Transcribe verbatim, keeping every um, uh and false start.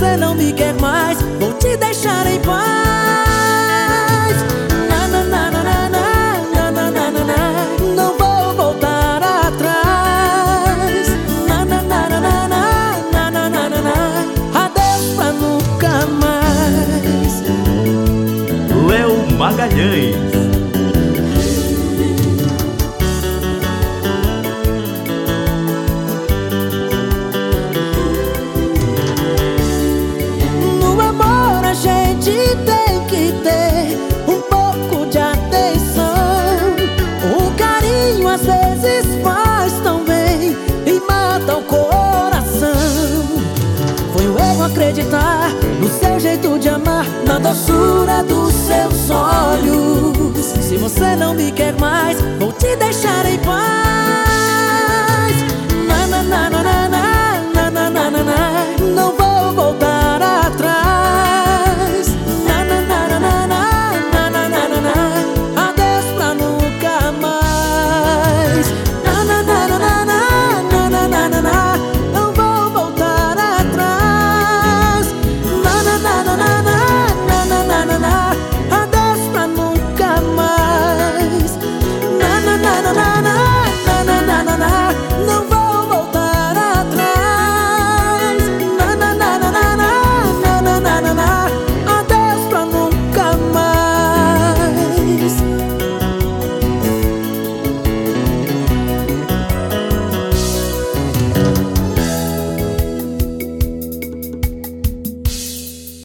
você não me quer mais, vou te deixar em paz. Na, na, na, na, na, na, na, na, na, na. Não vou voltar atrás. Na, na, na, na, na, na, na, na, na, na. Adeus pra nunca mais. Léo Magalhães. Tem que ter um pouco de atenção. O carinho às vezes faz tão bem e mata o coração. Foi um erro acreditar no seu jeito de amar, na doçura dos seus olhos. Se você não me quer mais, vou te deixar em paz. Na, na, na, na, na.